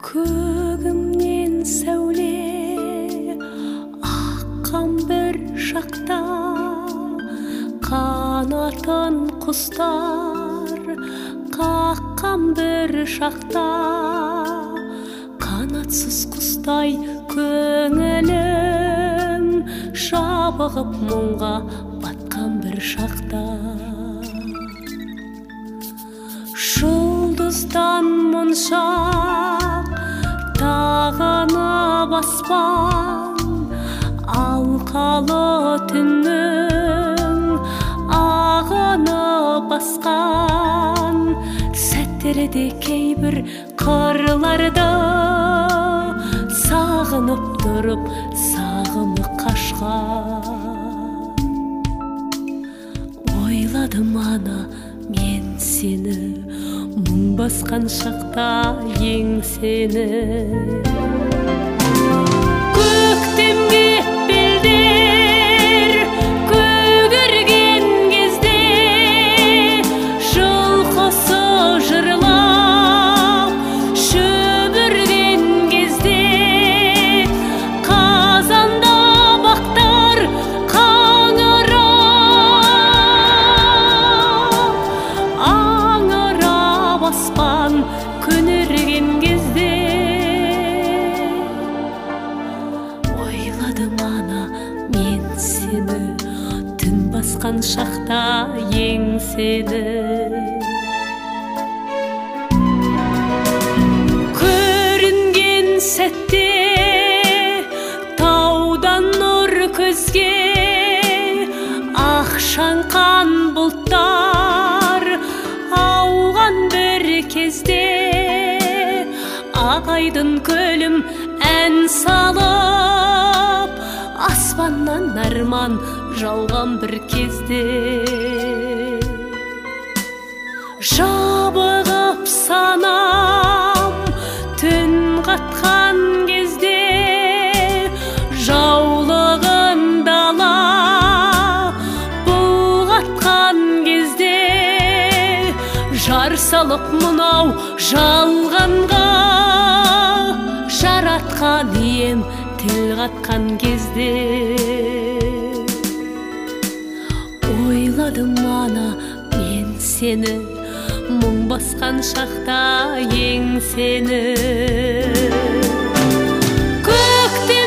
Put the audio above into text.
Көгімнен сәуле аққан бір шақта, қанатын құстар қаққан бір шақта, қанатсыз құстай көңілім жабығып мұңға батқан бір шақта. Жұлдыздан мұншақ тағынып аспан, алқалы түннің ағыны басқан сәттерде кейбір қырларды сағынып тұрып сағымы қашқан. Ойладым ана мен сені, мұң басқан шақта еңсені. Көктемге белдер көгерген кезде, жылқысы жырлап шөбірген кезде, қазанда бақтар аңырап аспан көнерген кезде. Ойладым ана мен сені, түн басқан шақта еңсені. Көрінген сәтте таудан нұр көзге, ақшаңқан бұлттар ауған бір кезде, ағайдың көлім ән салып, аспаннан арман жауған бір кезде. Жабығып санам түн қатқан кезде, жаулығын дала бұлғатқан кезде, жар салып мынау жалғанға жаратқан ием тіл қатқан кезде. Ойладым ана мен сені, мұң басқан шақта еңсені. Көкте